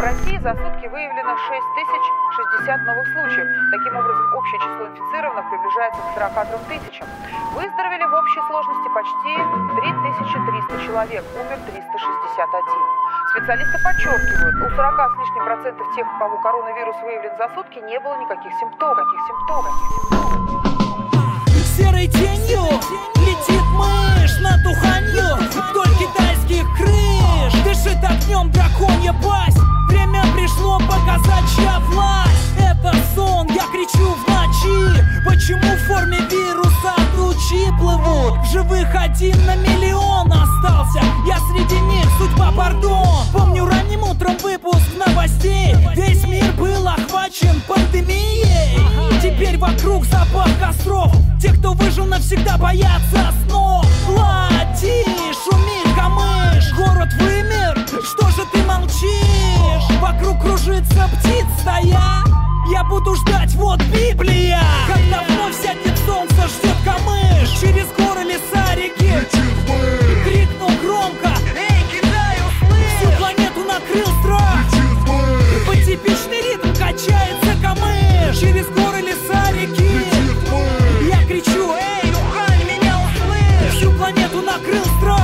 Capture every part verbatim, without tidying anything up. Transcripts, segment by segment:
России за сутки выявлено шесть тысяч шестьдесят новых случаев. Таким образом, общее число инфицированных приближается к сорока трём тысячам. Выздоровели в общей сложности почти три тысячи триста человек, умер триста шестьдесят один. Специалисты подчеркивают, у сорока с лишним процентов тех, у кого коронавирус выявлен за сутки, не было никаких симптомов. Никаких симптомов. Серой тенью летит мышь над уханью вдоль китайских крыш. Дышит огнем драконья пасть. Время пришло показать, чья власть. Это сон, я кричу в ночи. Почему в форме вируса лучи плывут? Живых один на миллион остался. Я среди них, судьба пардон. Помню ранним утром выпуск новостей. Весь мир был охвачен пандемией. Теперь вокруг запах костров. Те, кто выжил, навсегда боятся снов. Плати, шумит камыш. Город вымер, что же ты молчишь? Вокруг кружится птиц стая. Я буду ждать, вот Библия. Когда вновь сядет солнце, ждет камыш. Через горы, леса, реки крикнул громко: эй, Китай, услышь! Всю планету накрыл страх. Под типичный ритм качается камыш. Через горы, леса, реки я кричу: эй, Ухань, меня услышь! Всю планету накрыл страх.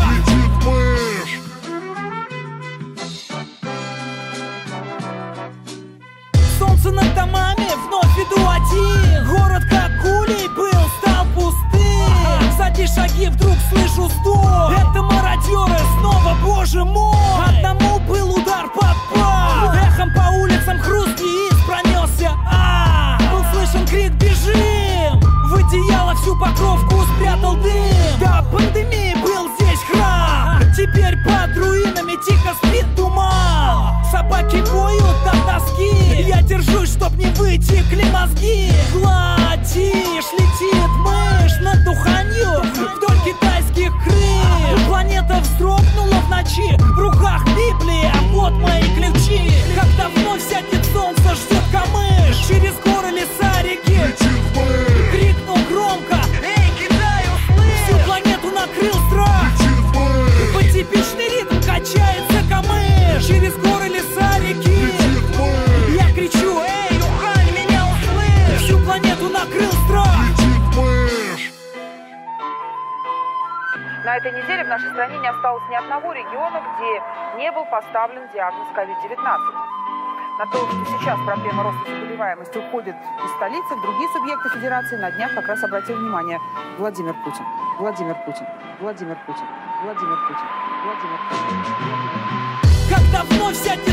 Солнце над домами, вновь иду один. Город как улей был, стал пустым. Сзади шаги, вдруг слышу стук. Это мародеры снова, боже мой. Одному был удар под пах. Эхом по улицам хруст яиц пронесся. А, был слышен крик: бежим! В одеяло всю покровку спрятал дым. До пандемии был здесь храм. Теперь под руинами тихо спит туман. Собаки воют от тоски. Я держусь, чтоб не вытекли мозги. Гладишь, летит мышь над уханью вдоль китайских крыш. Планета вздрогнула в ночи. В руках Библия, вот мои ключи. Когда вновь сядет солнце, ждет камыш. Через горы, леса, реки крикнул громко: эй, Китай, услышь! Всю планету накрыл страх. Под типичный ритм качается камыш. Через горы, леса, реки я кричу: эй, Ухань, меня услышь! Всю планету накрыл страх. На этой неделе в нашей стране не осталось ни одного региона, где не был поставлен диагноз ковид девятнадцать. На то, что сейчас проблема роста заболеваемости уходит из столицы, в другие субъекты федерации на днях как раз обратил внимание Владимир Путин. Владимир Путин. Владимир Путин. Владимир Путин. Владимир Путин. Когда вновь сядет